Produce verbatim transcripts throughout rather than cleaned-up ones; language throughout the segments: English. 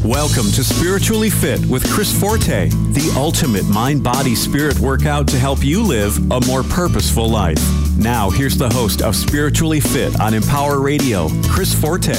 Welcome to Spiritually Fit with Chris Forte, the ultimate mind-body-spirit workout to help you live a more purposeful life. Now, here's the host of Spiritually Fit on Empower Radio, Chris Forte.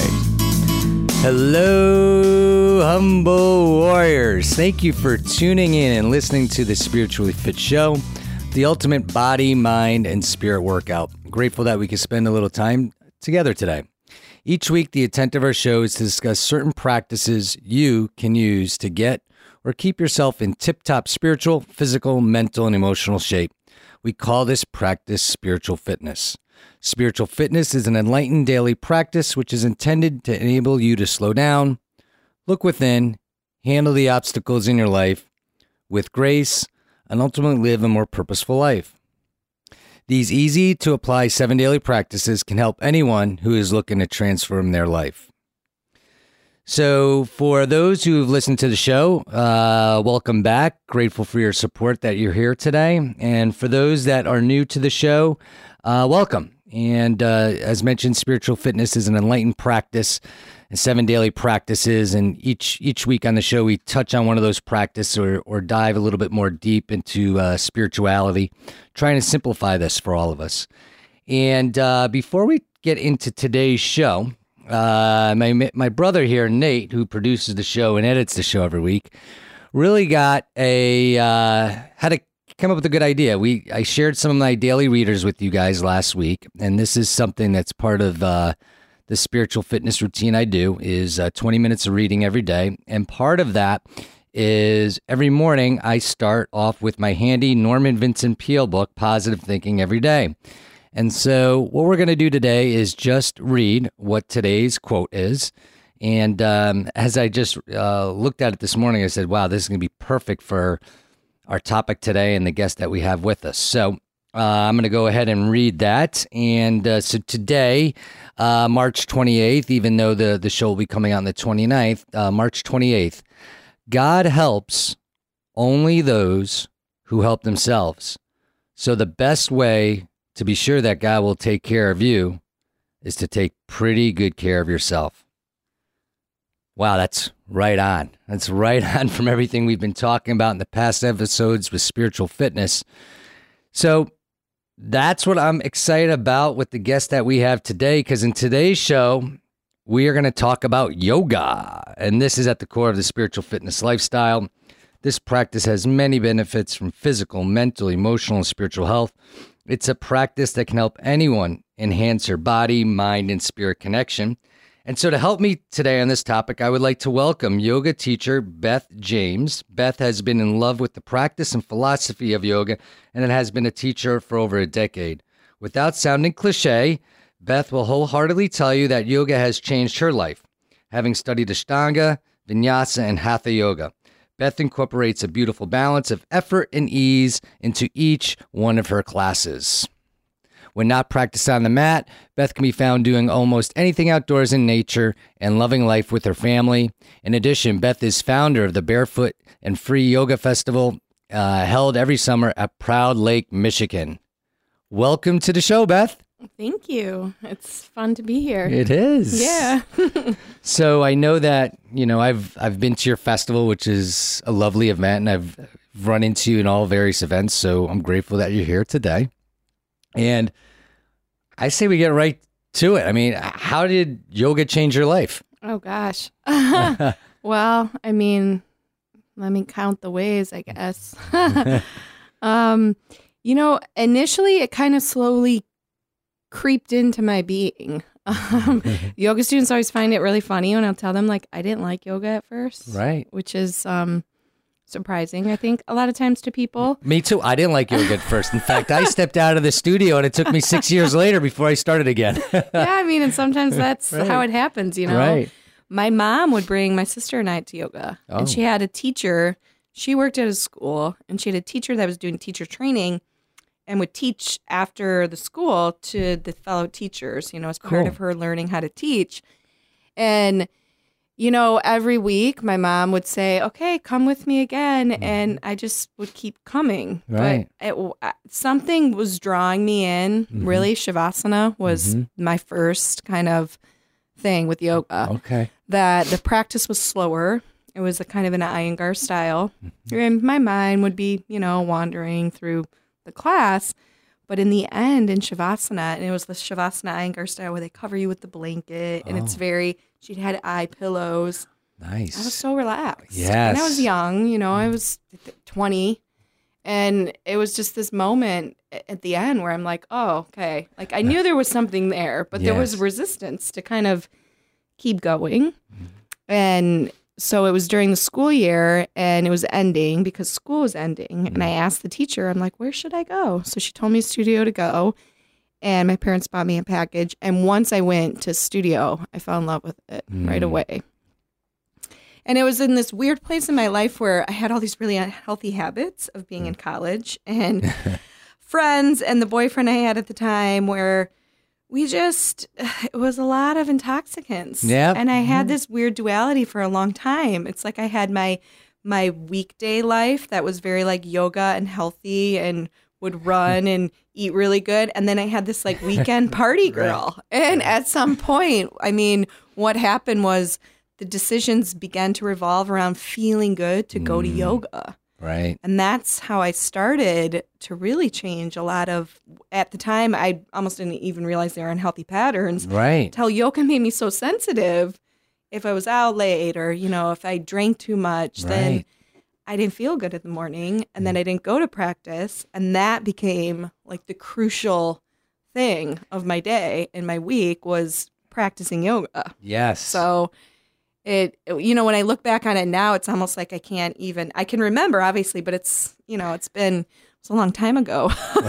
Hello, humble warriors. Thank you for tuning in and listening to the Spiritually Fit Show, the ultimate body, mind, and spirit workout. Grateful that we can spend a little time together today. Each week, the intent of our show is to discuss certain practices you can use to get or keep yourself in tip-top spiritual, physical, mental, and emotional shape. We call this practice spiritual fitness. Spiritual fitness is an enlightened daily practice which is intended to enable you to slow down, look within, handle the obstacles in your life with grace, and ultimately live a more purposeful life. These easy-to-apply seven daily practices can help anyone who is looking to transform their life. So for those who have listened to the show, uh, welcome back. Grateful for your support that you're here today. And for those that are new to the show, uh, welcome. And uh, as mentioned, spiritual fitness is an enlightened practice and seven daily practices. And each each week on the show, we touch on one of those practices or, or dive a little bit more deep into uh, spirituality, trying to simplify this for all of us. And uh, before we get into today's show, uh, my my brother here, Nate, who produces the show and edits the show every week, really got a uh, had a come up with a good idea. We I shared some of my daily readers with you guys last week, and this is something that's part of uh, the spiritual fitness routine I do is uh, twenty minutes of reading every day, and part of that is every morning I start off with my handy Norman Vincent Peale book, Positive Thinking Every Day. And so what we're going to do today is just read what today's quote is. And um, as I just uh, looked at it this morning, I said, wow, this is going to be perfect for our topic today and the guest that we have with us. So uh, I'm going to go ahead and read that. And uh, so today, uh, March twenty-eighth, even though the, the show will be coming out on the twenty-ninth, uh, March twenty-eighth, God helps only those who help themselves. So the best way to be sure that God will take care of you is to take pretty good care of yourself. Wow, that's right on. That's right on from everything we've been talking about in the past episodes with spiritual fitness. So that's what I'm excited about with the guest that we have today, because in today's show, we are going to talk about yoga. And this is at the core of the spiritual fitness lifestyle. This practice has many benefits from physical, mental, emotional, and spiritual health. It's a practice that can help anyone enhance their body, mind, and spirit connection. And so to help me today on this topic, I would like to welcome yoga teacher Beth James. Beth has been in love with the practice and philosophy of yoga, and has been a teacher for over a decade. Without sounding cliche, Beth will wholeheartedly tell you that yoga has changed her life, having studied Ashtanga, Vinyasa, and Hatha Yoga. Beth incorporates a beautiful balance of effort and ease into each one of her classes. When not practiced on the mat, Beth can be found doing almost anything outdoors in nature and loving life with her family. In addition, Beth is founder of the Barefoot and Free Yoga Festival, uh, held every summer at Proud Lake, Michigan. Welcome to the show, Beth. Thank you. It's fun to be here. It is. Yeah. So I know that, you know, I've I've been to your festival, which is a lovely event, and I've run into you in all various events. So I'm grateful that you're here today. And I say we get right to it. I mean, how did yoga change your life? Oh, gosh. Well, I mean, let me count the ways, I guess. um, you know, initially it kind of slowly creeped into my being. Um, yoga students always find it really funny when I'll tell them, like, I didn't like yoga at first. Right. Which is um, surprising, I think, a lot of times to people. Me too. I didn't like yoga at first. In fact, I stepped out of the studio and it took me six years later before I started again. Yeah, I mean, and sometimes that's right. how it happens, you know. Right. My mom would bring my sister and I to yoga. Oh. And she had a teacher. She worked at a school, and she had a teacher that was doing teacher training and would teach after the school to the fellow teachers, you know, as part Cool. of her learning how to teach. And, you know, every week my mom would say, okay, come with me again. Mm-hmm. And I just would keep coming. Right. But it, something was drawing me in. Mm-hmm. Really, Shavasana was Mm-hmm. my first kind of thing with yoga. Okay. That the practice was slower. It was a kind of an Iyengar style. And my mind would be, you know, wandering through the class. But in the end, in Shavasana, and it was the Shavasana Iyengar style where they cover you with the blanket. And Oh. it's very, she had eye pillows. Nice. I was so relaxed. Yes. And I was young, you know, I was twenty. And it was just this moment at the end where I'm like, oh, okay. Like I knew there was something there, but there was Yes. resistance to kind of keep going. And so it was during the school year and it was ending because school was ending. And I asked the teacher, I'm like, where should I go? So she told me studio to go. And my parents bought me a package. And once I went to studio, I fell in love with it right away. And it was in this weird place in my life where I had all these really unhealthy habits of being in college and friends and the boyfriend I had at the time where we just, it was a lot of intoxicants. Yep. And I had this weird duality for a long time. It's like I had my my weekday life that was very like yoga and healthy and would run and eat really good. And then I had this like weekend party girl. And at some point, I mean, what happened was the decisions began to revolve around feeling good to go to yoga. Right. And that's how I started to really change a lot of, at the time, I almost didn't even realize they were unhealthy patterns. Right. Until yoga made me so sensitive. If I was out late or, you know, if I drank too much, then Right. I didn't feel good in the morning. And then I didn't go to practice. And that became like the crucial thing of my day and my week was practicing yoga. Yes. So it, you know, when I look back on it now, it's almost like I can't even, I can remember obviously, but it's, you know, it's been, it's a long time ago.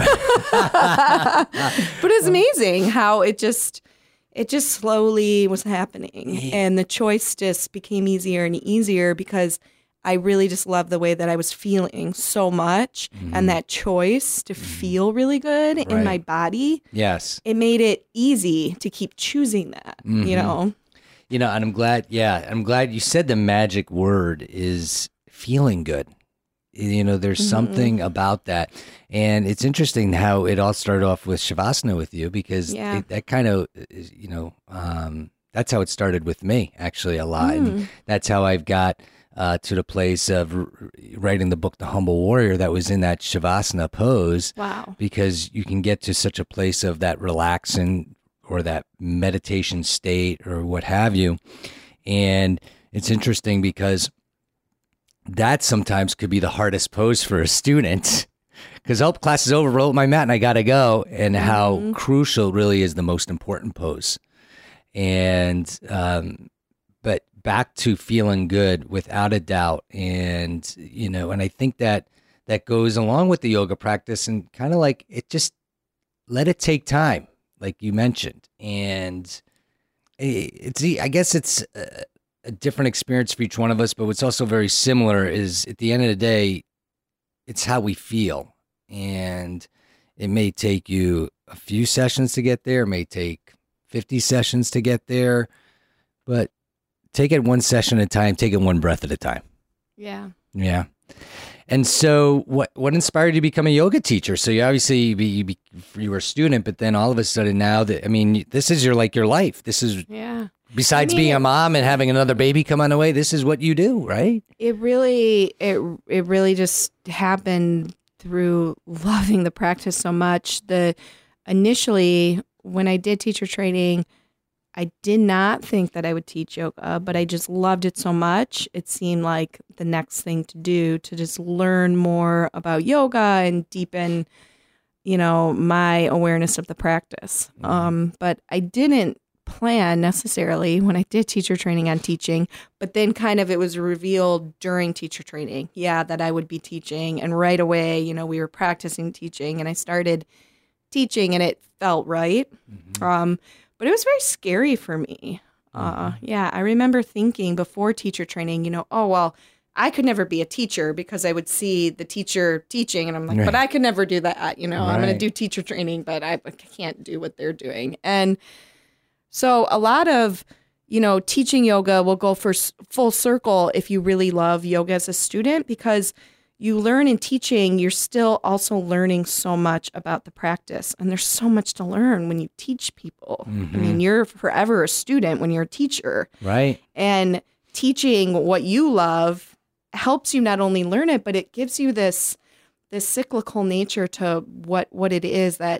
But it's amazing how it just, it just slowly was happening. And the choice just became easier and easier because I really just loved the way that I was feeling so much. And that choice to feel really good in Right. my body, Yes. it made it easy to keep choosing that, you know? You know, and I'm glad, yeah, I'm glad you said the magic word is feeling good. You know, there's something about that. And it's interesting how it all started off with Shavasana with you because Yeah. it, that kind of, is, you know, um, that's how it started with me actually a lot. And that's how I've got uh, to the place of r- writing the book, The Humble Warrior, that was in that Shavasana pose. Wow. Because you can get to such a place of that relaxing or that meditation state or what have you. And it's interesting because that sometimes could be the hardest pose for a student because oh, class is over, roll up my mat and I got to go. And how crucial really is the most important pose. And, um, but back to feeling good without a doubt. And, you know, and I think that that goes along with the yoga practice and kind of like it just let it take time, like you mentioned. And it's, I guess it's a, a different experience for each one of us, but what's also very similar is at the end of the day, it's how we feel. And it may take you a few sessions to get there, it may take fifty sessions to get there, but take it one session at a time, take it one breath at a time. Yeah. Yeah. And so what what inspired you to become a yoga teacher? So you obviously you, be, you, be, you were a student, but then all of a sudden now that, I mean, this is your like your life. This is, Yeah. besides I mean, being a mom and having another baby come on the way, this is what you do, right? It really, it it really just happened through loving the practice so much. The initially when I did teacher training, I did not think that I would teach yoga, but I just loved it so much. It seemed like the next thing to do to just learn more about yoga and deepen, you know, my awareness of the practice. Mm-hmm. Um, but I didn't plan necessarily when I did teacher training on teaching, but then kind of it was revealed during teacher training, yeah, that I would be teaching. And right away, you know, we were practicing teaching and I started teaching and it felt right. Mm-hmm. Um, but it was very scary for me. Uh, yeah, I remember thinking before teacher training, you know, oh, well, I could never be a teacher because I would see the teacher teaching and I'm like, Right. but I could never do that. You know, I'm going Right. to do teacher training, but I can't do what they're doing. And so a lot of, you know, teaching yoga will go for s- full circle if you really love yoga as a student, because you learn in teaching, you're still also learning so much about the practice. And there's so much to learn when you teach people. I mean, you're forever a student when you're a teacher. Right. And teaching what you love helps you not only learn it, but it gives you this this cyclical nature to what what it is that,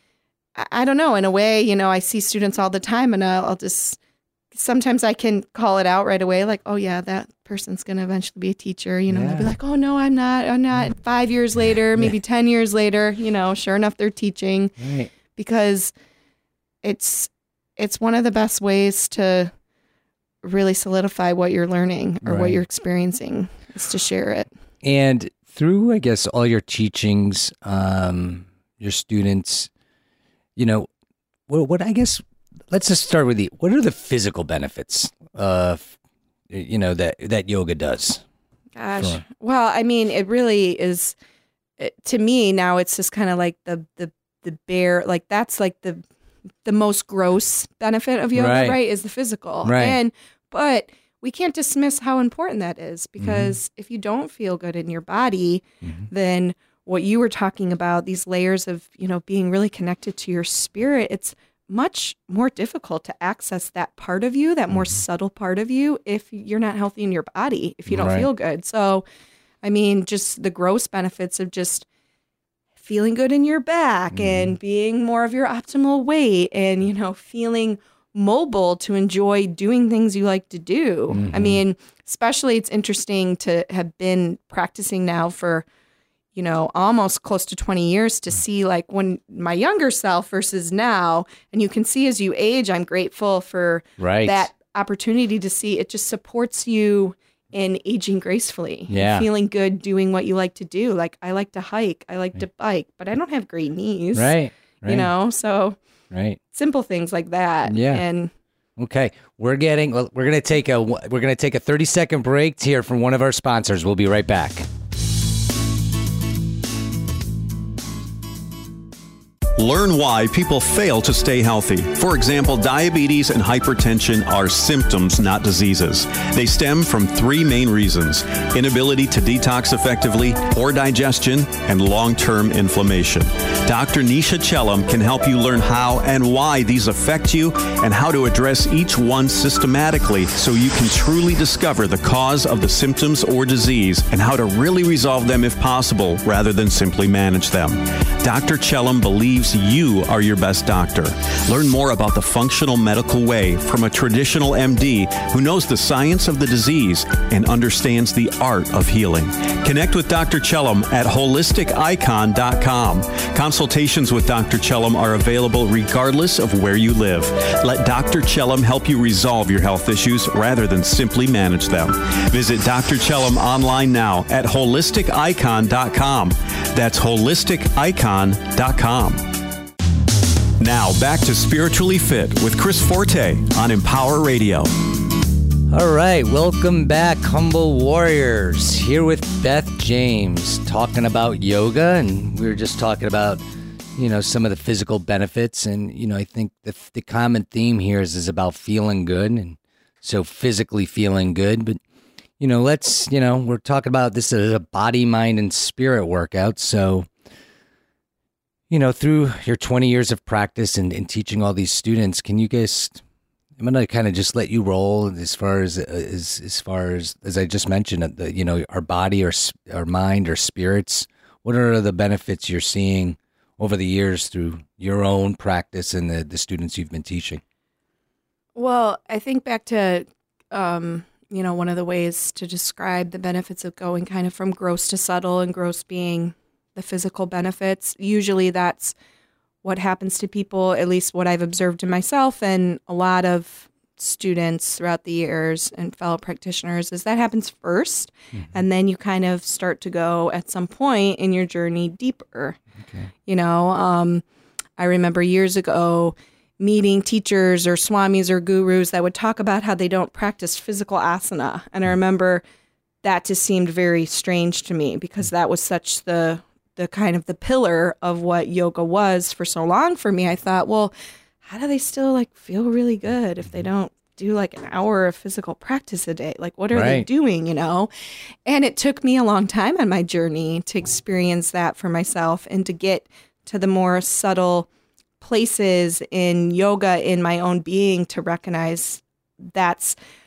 I, I don't know, in a way, you know, I see students all the time, and I'll, I'll just, sometimes I can call it out right away, like, oh yeah, that person's going to eventually be a teacher, you know, Yeah. they'll be like, oh no, I'm not, I'm not. Five years later, maybe ten years later, you know, sure enough, they're teaching. Right. Because it's it's one of the best ways to really solidify what you're learning or Right. what you're experiencing, is to share it. And through, I guess, all your teachings, um, your students, you know, what, what I guess, let's just start with the, what are the physical benefits of, you know, that, that yoga does? Gosh. Sure. Well, I mean, it really is, it, to me now, it's just kind of like the, the, the bare, like that's like the, the most gross benefit of yoga, Right. right, is the physical. Right. And, but we can't dismiss how important that is, because mm-hmm. if you don't feel good in your body, mm-hmm. then what you were talking about, these layers of, you know, being really connected to your spirit, it's much more difficult to access that part of you, that more mm-hmm. subtle part of you, if you're not healthy in your body, if you don't right. feel good. So, I mean, just the gross benefits of just feeling good in your back mm-hmm. and being more of your optimal weight, and, you know, feeling mobile to enjoy doing things you like to do. Mm-hmm. I mean, especially it's interesting to have been practicing now for, you know, almost close to twenty years to see like when my younger self versus now. And you can see as you age, I'm grateful for right. that opportunity to see it just supports you in aging gracefully, yeah. feeling good, doing what you like to do. Like I like to hike, I like right. to bike, but I don't have great knees. Right. right. You know, so right. simple things like that. Yeah. And okay, we're getting. Well, we're gonna take a. We're gonna take a thirty second break to hear from one of our sponsors. We'll be right back. Learn why people fail to stay healthy. For example, diabetes and hypertension are symptoms, not diseases. They stem from three main reasons: inability to detox effectively, poor digestion, and long-term inflammation. Doctor Nisha Chellam can help you learn how and why these affect you, and how to address each one systematically so you can truly discover the cause of the symptoms or disease and how to really resolve them if possible, rather than simply manage them. Doctor Chellam believes you are your best doctor. Learn more about the functional medical way from a traditional M D who knows the science of the disease and understands the art of healing. Connect with Doctor Chellam at holistic icon dot com. Consultations with Doctor Chellam are available regardless of where you live. Let Doctor Chellam help you resolve your health issues rather than simply manage them. Visit Doctor Chellam online now at holistic icon dot com. That's holistic icon dot com. Now back to Spiritually Fit with Chris Forte on Empower Radio. All right, welcome back, Humble Warriors. Here with Beth James, talking about yoga, and we were just talking about, you know, some of the physical benefits, and you know, I think the the common theme here is is about feeling good, and so physically feeling good. But you know, let's you know, we're talking about this as a body, mind, and spirit workout, so. You know, through your twenty years of practice and, and teaching all these students, can you guys, I'm going to kind of just let you roll as far as, as, as far as, as I just mentioned, the, you know, our body, our, our mind, our spirits. What are the benefits you're seeing over the years through your own practice and the, the students you've been teaching? Well, I think back to, um, you know, one of the ways to describe the benefits of going kind of from gross to subtle, and gross being the physical benefits. Usually that's what happens to people, at least what I've observed in myself and a lot of students throughout the years and fellow practitioners, is that happens first. Mm-hmm. And then you kind of start to go at some point in your journey deeper. Okay. You know, um, I remember years ago meeting teachers or swamis or gurus that would talk about how they don't practice physical asana. And I remember that just seemed very strange to me, because that was such the the kind of the pillar of what yoga was for so long for me. I thought, well, how do they still like feel really good if they don't do like an hour of physical practice a day? Like, what are right. they doing, you know? And it took me a long time on my journey to experience that for myself and to get to the more subtle places in yoga in my own being to recognize that's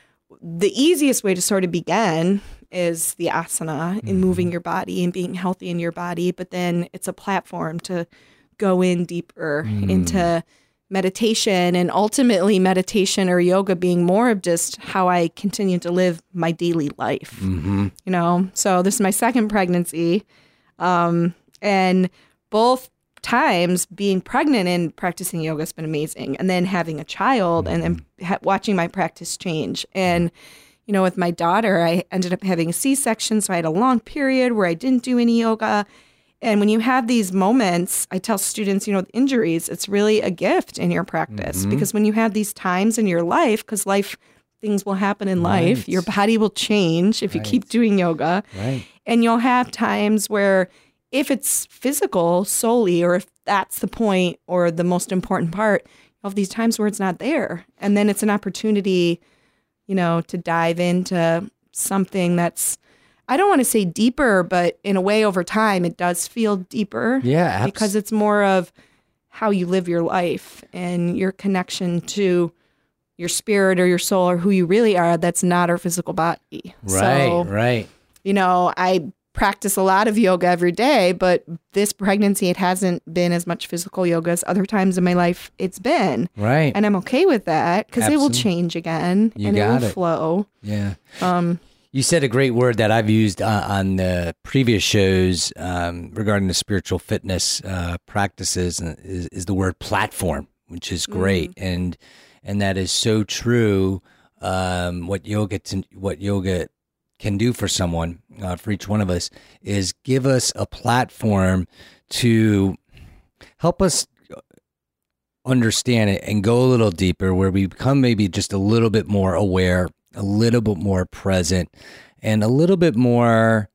the easiest way to sort of begin is the asana in moving your body and being healthy in your body. But then it's a platform to go in deeper mm. into meditation, and ultimately meditation or yoga being more of just how I continue to live my daily life. Mm-hmm. You know, so this is my second pregnancy. Um, and both times being pregnant and practicing yoga has been amazing. And then having a child and then ha- watching my practice change. And, you know, with my daughter, I ended up having a C-section. So I had a long period where I didn't do any yoga. And when you have these moments, I tell students, you know, injuries, it's really a gift in your practice mm-hmm. because when you have these times in your life, because life, things will happen in right. life, your body will change if right. you keep doing yoga. Right. And you'll have times where if it's physical solely, or if that's the point or the most important part, of these times where it's not there. And then it's an opportunity, you know, to dive into something that's, I don't want to say deeper, but in a way over time, it does feel deeper. Yeah, absolutely. Because it's more of how you live your life and your connection to your spirit or your soul or who you really are. That's not our physical body. Right, so, right. You know, I practice a lot of yoga every day, but this pregnancy, it hasn't been as much physical yoga as other times in my life it's been. Right. And I'm okay with that because it will change again you and got it will it. flow. Yeah. Um, You said a great word that I've used uh, on the previous shows um, regarding the spiritual fitness uh, practices uh, is, is the word platform, which is great, mm. and and that is so true. Um, what yoga to, what yoga can do for someone, uh, for each one of us, is give us a platform to help us understand it and go a little deeper, where we become maybe just a little bit more aware, a little bit more present, and a little bit more,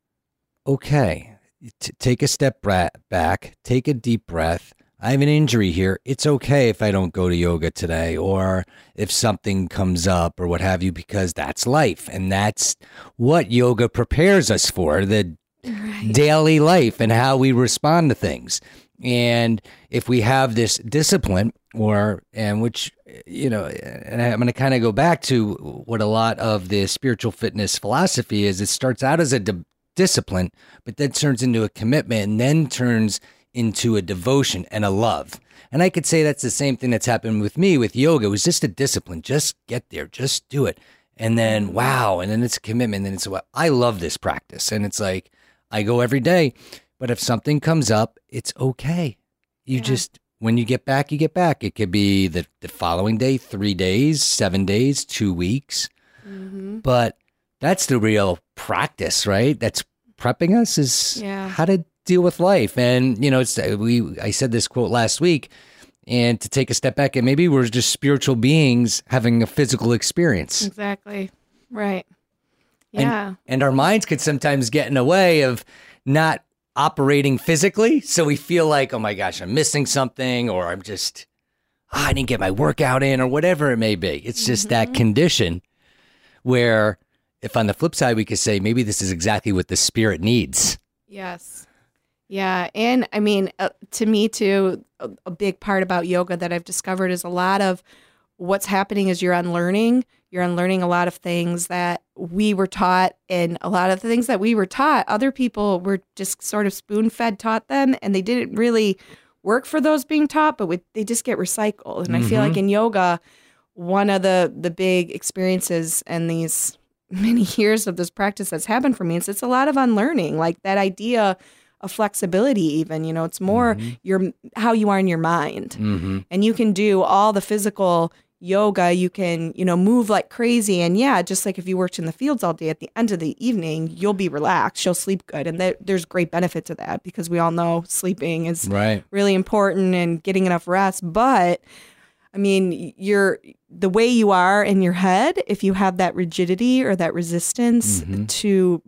okay, T- take a step bra- back, take a deep breath. I have an injury here. It's okay if I don't go to yoga today, or if something comes up or what have you, because that's life. And that's what yoga prepares us for, the right. daily life and how we respond to things. And if we have this discipline, or, and which, you know, and I'm going to kind of go back to what a lot of the spiritual fitness philosophy is. It starts out as a di- discipline, but then turns into a commitment, and then turns into a devotion and a love. And I could say that's the same thing that's happened with me with yoga. It was just a discipline. Just get there. Just do it. And then, wow. And then it's a commitment. And then it's, well, I love this practice. And it's like, I go every day. But if something comes up, it's okay. You yeah. just, when you get back, you get back. It could be the, the following day, three days, seven days, two weeks. Mm-hmm. But that's the real practice, right? That's prepping us is yeah. how to deal with life. And, you know, it's we. I said this quote last week, and to take a step back, and maybe we're just spiritual beings having a physical experience. Exactly. Right. Yeah. And, and our minds could sometimes get in the way of not operating physically, so we feel like, oh my gosh, I'm missing something, or I'm just, oh, I didn't get my workout in, or whatever it may be. It's just mm-hmm. that condition where, if on the flip side, we could say maybe this is exactly what the spirit needs. Yes. Yeah. And I mean, uh, to me too, a, a big part about yoga that I've discovered is a lot of what's happening is you're unlearning. You're unlearning a lot of things that we were taught, and a lot of the things that we were taught, other people were just sort of spoon-fed taught them, and they didn't really work for those being taught, but we, they just get recycled. And mm-hmm. I feel like in yoga, one of the, the big experiences and these many years of this practice that's happened for me is it's a lot of unlearning, like that idea of flexibility even, you know, it's more mm-hmm. your how you are in your mind. Mm-hmm. And you can do all the physical yoga, you can, you know, move like crazy. And yeah, just like if you worked in the fields all day, at the end of the evening, you'll be relaxed, you'll sleep good. And there, there's great benefit to that, because we all know sleeping is right. really important and getting enough rest. But I mean, you're the way you are in your head, if you have that rigidity or that resistance mm-hmm. to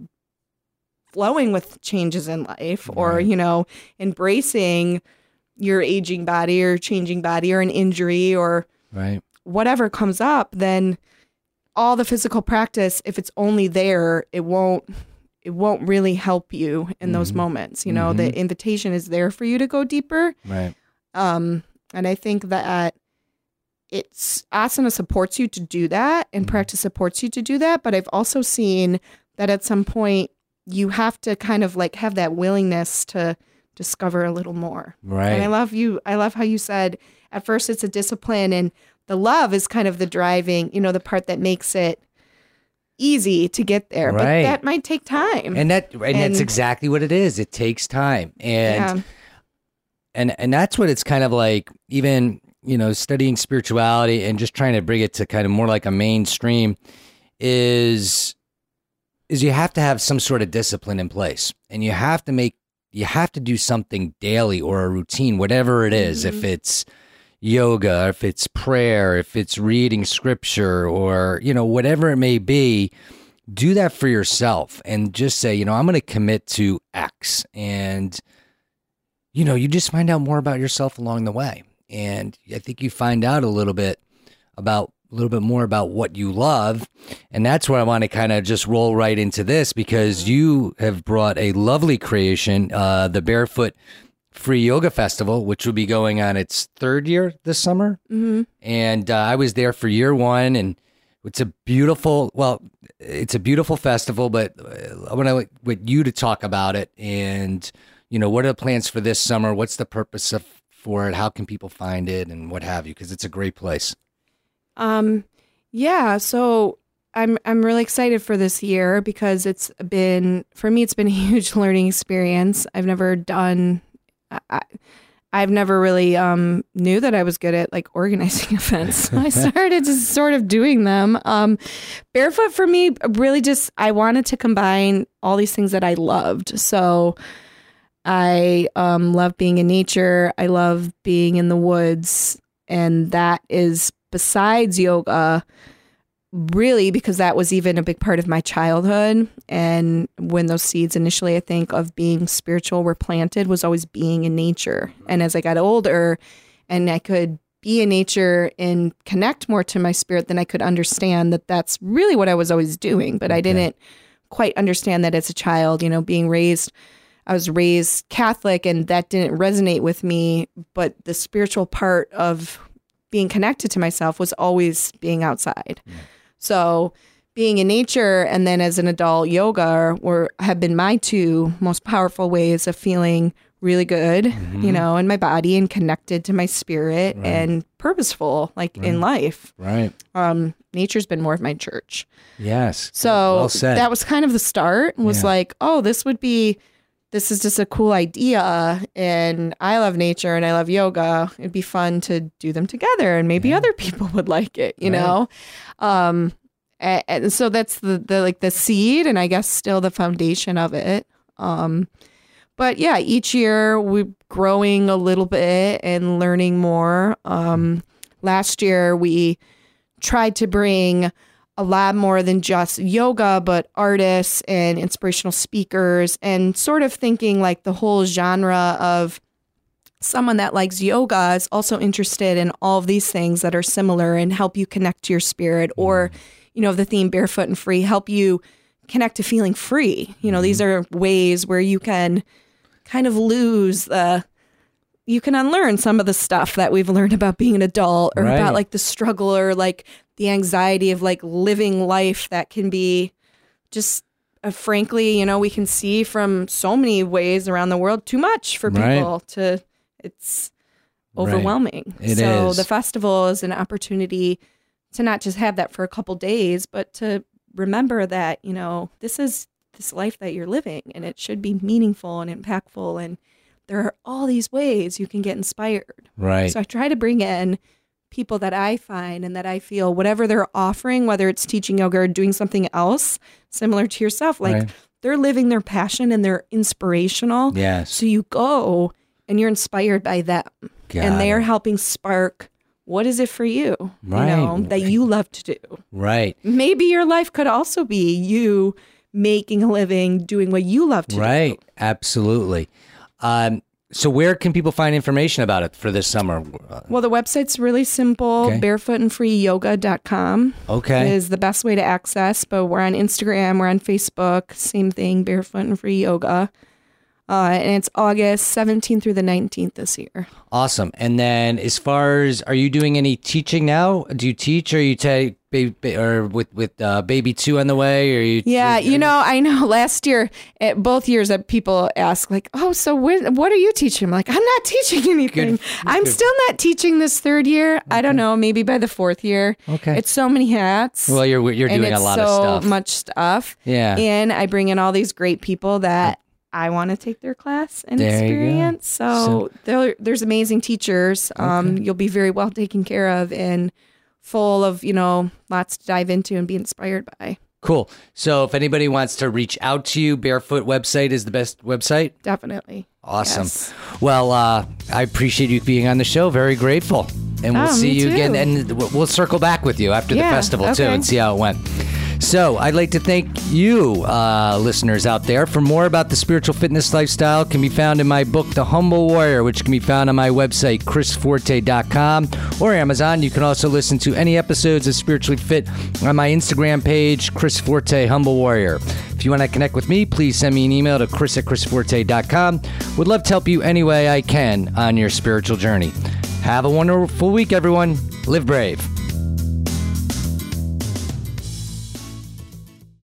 flowing with changes in life, right. or, you know, embracing your aging body or changing body or an injury or right. whatever comes up, then all the physical practice, if it's only there, it won't it won't really help you in mm-hmm. those moments. You know, mm-hmm. the invitation is there for you to go deeper. Right. Um, and I think that it's asana supports you to do that and practice supports you to do that. But I've also seen that at some point you have to kind of like have that willingness to discover a little more. Right. And I love you. I love how you said at first it's a discipline and the love is kind of the driving, you know, the part that makes it easy to get there. But Right. that might take time. And that and, And- that's exactly what it is. It takes time. And yeah. and and that's what it's kind of like, even, you know, studying spirituality and just trying to bring it to kind of more like a mainstream is is you have to have some sort of discipline in place, and you have to make you have to do something daily or a routine, whatever it is. Mm-hmm. If it's yoga, if it's prayer, if it's reading scripture, or, you know, whatever it may be, do that for yourself and just say, you know, I'm going to commit to X. And, you know, you just find out more about yourself along the way. And I think you find out a little bit about a little bit more about what you love. And that's where I want to kind of just roll right into this, because you have brought a lovely creation, uh, the Barefoot Free Yoga Festival, which will be going on its third year this summer. Mm-hmm. And uh, I was there for year one, and it's a beautiful, well, it's a beautiful festival, but I want to with you to talk about it. And, you know, what are the plans for this summer? What's the purpose of for it? How can people find it and what have you? Because it's a great place. Um, yeah, so I'm I'm really excited for this year because it's been, for me, it's been a huge learning experience. I've never done, I, I've never really um, knew that I was good at like organizing events. So I started just sort of doing them. Um, Barefoot for me, really just, I wanted to combine all these things that I loved. So I um, love being in nature. I love being in the woods. And that is besides yoga, really, because that was even a big part of my childhood. And when those seeds initially, I think, of being spiritual were planted, was always being in nature. And as I got older and I could be in nature and connect more to my spirit, then I could understand that that's really what I was always doing. But okay. I didn't quite understand that as a child, you know, being raised, I was raised Catholic, and that didn't resonate with me. But the spiritual part of being connected to myself was always being outside. Yeah. So being in nature and then as an adult, yoga were have been my two most powerful ways of feeling really good, mm-hmm. you know, in my body and connected to my spirit right. and purposeful, like right. in life. Right. Um, nature's been more of my church. Yes. So well said. That was kind of the start, was yeah. like, oh, this would be, this is just a cool idea, and I love nature and I love yoga. It'd be fun to do them together, and maybe yeah. other people would like it, you right. know? Um, and, and so that's the, the, like the seed, and I guess still the foundation of it. Um, but yeah, each year we're growing a little bit and learning more. Um, last year we tried to bring a lot more than just yoga, but artists and inspirational speakers, and sort of thinking like the whole genre of someone that likes yoga is also interested in all of these things that are similar and help you connect to your spirit, or, you know, the theme Barefoot and Free, help you connect to feeling free. You know, mm-hmm. these are ways where you can kind of lose the, you can unlearn some of the stuff that we've learned about being an adult, or right. about like the struggle, or like the anxiety of like living life that can be just uh, frankly, you know, we can see from so many ways around the world, too much for people right. to, it's overwhelming. Right. It so is. The festival is an opportunity to not just have that for a couple days, but to remember that, you know, this is this life that you're living, and it should be meaningful and impactful, and there are all these ways you can get inspired. Right. So I try to bring in people that I find and that I feel whatever they're offering, whether it's teaching yoga or doing something else similar to yourself, like right. they're living their passion and they're inspirational. Yes. So you go and you're inspired by them. Got and they're it. helping spark, what is it for you, right. you know, that you love to do. Right. Maybe your life could also be you making a living doing what you love to right. do. Right. Absolutely. Um, so where can people find information about it for this summer? Well, the website's really simple. Okay. barefoot and free yoga dot com okay. is the best way to access, but we're on Instagram, we're on Facebook, same thing, Barefoot and Free Yoga. Uh, and it's August seventeenth through the nineteenth this year. Awesome. And then as far as, are you doing any teaching now? Do you teach, or you take baby, or with, with uh, baby two on the way? Or you? Yeah, you know, I know last year, at both years that people ask like, oh, so when, what are you teaching? I'm like, I'm not teaching anything. Good. I'm Good. still not teaching this third year. Okay. I don't know, maybe by the fourth year. Okay. It's so many hats. Well, you're, you're and doing it's a lot so of stuff. so much stuff. Yeah. And I bring in all these great people that I want to take their class and There you go. experience. So, So- there, there's amazing teachers. Um, Okay. You'll be very well taken care of and full of, you know, lots to dive into and be inspired by. Cool. So if anybody wants to reach out to you, Barefoot website is the best website? Definitely. Awesome. Yes. Well, uh, I appreciate you being on the show. Very grateful. And we'll Oh, see me you too. again. And we'll we'll circle back with you after the Yeah, festival, too, okay. and see how it went. So I'd like to thank you, uh, listeners out there. For more about the spiritual fitness lifestyle can be found in my book, The Humble Warrior, which can be found on my website, chris forte dot com, or Amazon. You can also listen to any episodes of Spiritually Fit on my Instagram page, Chris Forte Humble Warrior. If you want to connect with me, please send me an email to chris at chris forte dot com. Would love to help you any way I can on your spiritual journey. Have a wonderful week, everyone. Live brave.